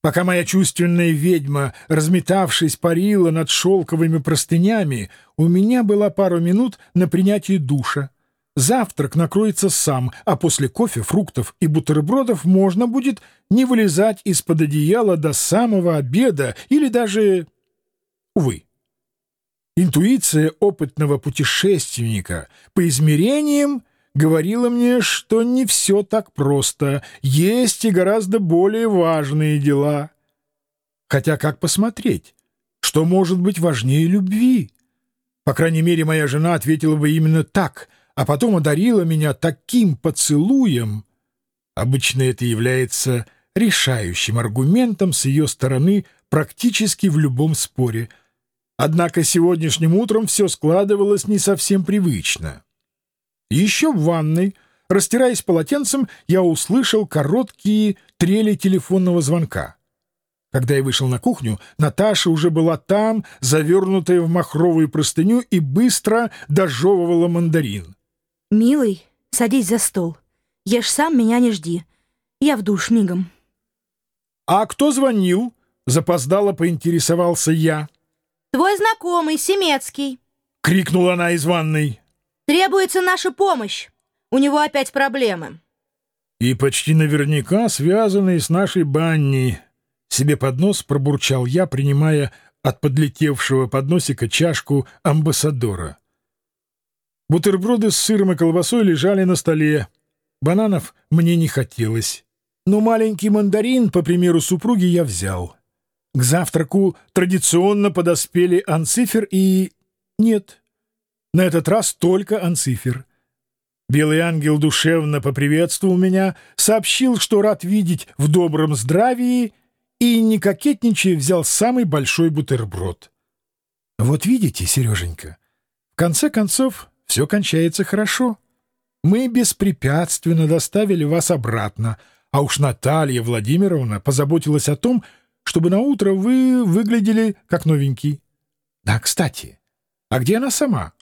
Пока моя чувственная ведьма, разметавшись, парила над шелковыми простынями, у меня была пару минут на принятие душа. Завтрак накроется сам, а после кофе, фруктов и бутербродов можно будет не вылезать из-под одеяла до самого обеда или даже... Увы. Интуиция опытного путешественника по измерениям говорила мне, что не все так просто, есть и гораздо более важные дела. Хотя как посмотреть, что может быть важнее любви? По крайней мере, моя жена ответила бы именно так, а потом одарила меня таким поцелуем. Обычно это является решающим аргументом с ее стороны практически в любом споре. Однако сегодняшним утром все складывалось не совсем привычно. Еще в ванной, растираясь полотенцем, я услышал короткие трели телефонного звонка. Когда я вышел на кухню, Наташа уже была там, завернутая в махровую простыню, и быстро дожевывала мандарин. «Милый, садись за стол. Ешь сам, меня не жди. Я в душ мигом». «А кто звонил?» — запоздало поинтересовался я. «Твой знакомый, Семецкий». — крикнула она из ванной. «Требуется наша помощь. У него опять проблемы». «И почти наверняка связанные с нашей баней», — себе под нос пробурчал я, принимая от подлетевшего подносика чашку амбассадора. Бутерброды с сыром и колбасой лежали на столе. Бананов мне не хотелось. Но маленький мандарин, по примеру супруги, я взял. К завтраку традиционно подоспели Анцифер и... Нет, на этот раз только Анцифер. Белый ангел душевно поприветствовал меня, сообщил, что рад видеть в добром здравии, и, не кокетничая, взял самый большой бутерброд. Вот видите, Сереженька, в конце концов все кончается хорошо. Мы беспрепятственно доставили вас обратно, а уж Наталья Владимировна позаботилась о том, чтобы наутро вы выглядели как новенький. Да, кстати, а где она сама?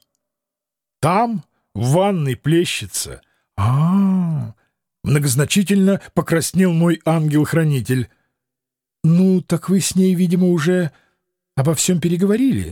Там, в ванной, плещется. Многозначительно покраснел мой ангел-хранитель. Ну, так вы с ней, видимо, уже обо всем переговорили?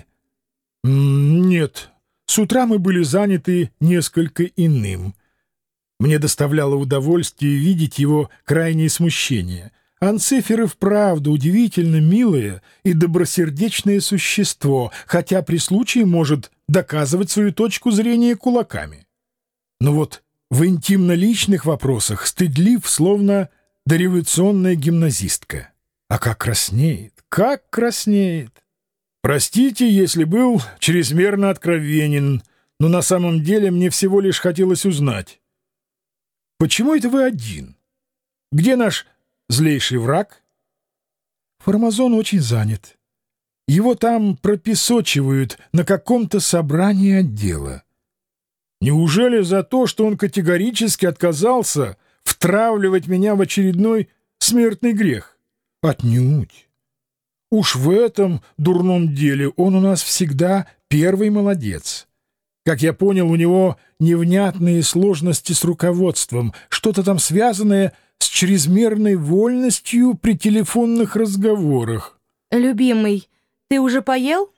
Нет, с утра мы были заняты несколько иным. Мне доставляло удовольствие видеть его крайнее смущение. Анцифер и вправду удивительно милое и добросердечное существо, хотя при случае может доказывать свою точку зрения кулаками. Но вот в интимно-личных вопросах стыдлив, словно дореволюционная гимназистка. А как краснеет, как краснеет! Простите, если был чрезмерно откровенен, но на самом деле мне всего лишь хотелось узнать. Почему это вы один? Где наш злейший враг? Формазон очень занят. Его там пропесочивают на каком-то собрании отдела. Неужели за то, что он категорически отказался втравливать меня в очередной смертный грех? Отнюдь. Уж в этом дурном деле он у нас всегда первый молодец. Как я понял, у него невнятные сложности с руководством, что-то там связанное с чрезмерной вольностью при телефонных разговорах. «Любимый, ты уже поел?»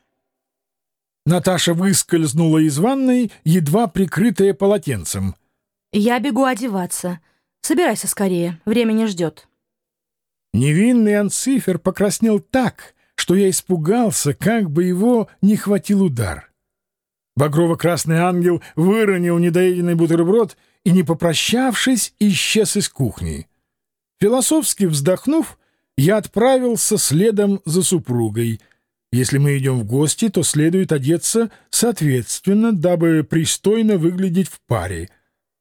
Наташа выскользнула из ванной, едва прикрытая полотенцем. «Я бегу одеваться. Собирайся скорее, время не ждет». Невинный Анцифер покраснел так, что я испугался, как бы его не хватил удар. Багрово-красный ангел выронил недоеденный бутерброд и, не попрощавшись, исчез из кухни. Философски вздохнув, я отправился следом за супругой. Если мы идем в гости, то следует одеться соответственно, дабы пристойно выглядеть в паре.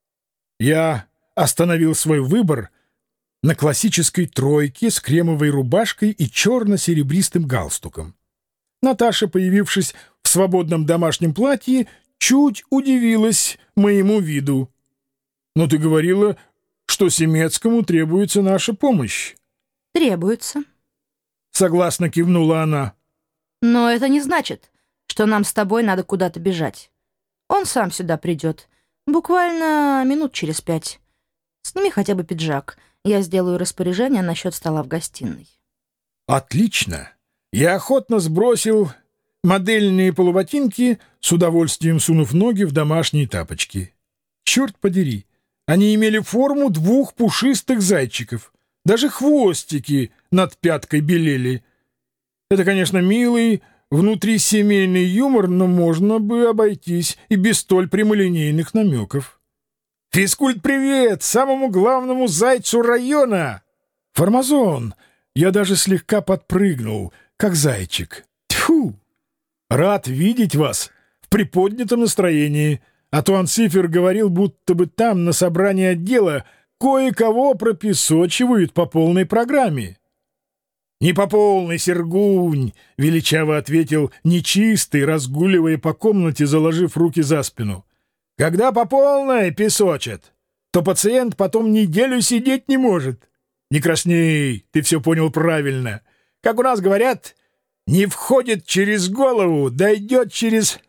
Я остановил свой выбор на классической тройке с кремовой рубашкой и черно-серебристым галстуком. Наташа, появившись в свободном домашнем платье, чуть удивилась моему виду. «Но ты говорила, что Семецкому требуется наша помощь». «Требуется», — согласно кивнула она. «Но это не значит, что нам с тобой надо куда-то бежать. Он сам сюда придет. Буквально минут через 5. Сними хотя бы пиджак. Я сделаю распоряжение насчет стола в гостиной». Отлично. Я охотно сбросил модельные полуботинки, с удовольствием сунув ноги в домашние тапочки. Черт подери, они имели форму двух пушистых зайчиков. Даже хвостики над пяткой белели. Это, конечно, милый внутрисемейный юмор, но можно бы обойтись и без столь прямолинейных намеков. «Физкульт-привет самому главному зайцу района!» «Формазон!» Я даже слегка подпрыгнул, как зайчик. «Тьфу! Рад видеть вас в приподнятом настроении, а то Анцифер говорил, будто бы там на собрании отдела кое-кого пропесочивают по полной программе». «Не по полной, Сергунь!» — величаво ответил нечистый, разгуливая по комнате, заложив руки за спину. «Когда по полной песочат, то пациент потом неделю сидеть не может. Не красней, ты все понял правильно. Как у нас говорят, не входит через голову, дойдет через...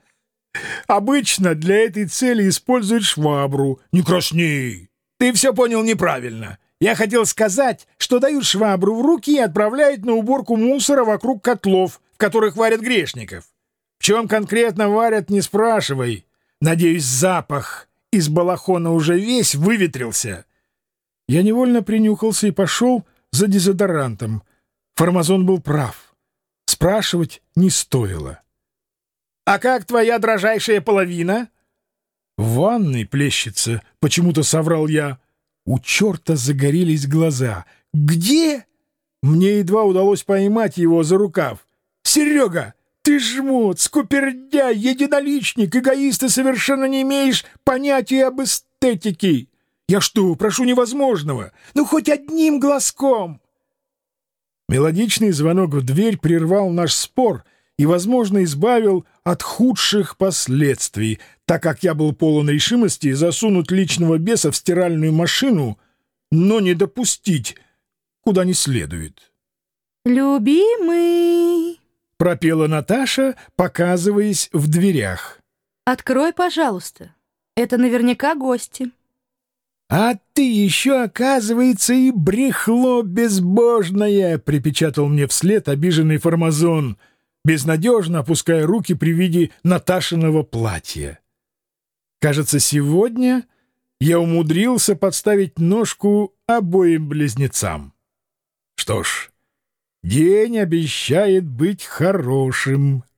Обычно для этой цели используют швабру. Не красней, ты все понял неправильно. Я хотел сказать, что дают швабру в руки и отправляют на уборку мусора вокруг котлов, в которых варят грешников. В чем конкретно варят, не спрашивай. Надеюсь, запах из балахона уже весь выветрился». Я невольно принюхался и пошел за дезодорантом. Формазон был прав. Спрашивать не стоило. «А как твоя дрожайшая половина?» «В ванной плещется», — почему-то соврал я. У черта загорелись глаза. «Где?» Мне едва удалось поймать его за рукав. «Серега, ты жмот, скупердяй, единоличник, эгоист, и совершенно не имеешь понятия об эстетике. Я что, прошу невозможного? Ну, хоть одним глазком!» Мелодичный звонок в дверь прервал наш спор и, возможно, избавил от худших последствий, так как я был полон решимости засунуть личного беса в стиральную машину, но не допустить, куда не следует. «Любимый!» — пропела Наташа, показываясь в дверях. «Открой, пожалуйста. Это наверняка гости». «А ты еще, оказывается, и брехло безбожное!» — припечатал мне вслед обиженный Формазон, безнадежно опуская руки при виде Наташиного платья. Кажется, сегодня я умудрился подставить ножку обоим близнецам. Что ж, день обещает быть хорошим.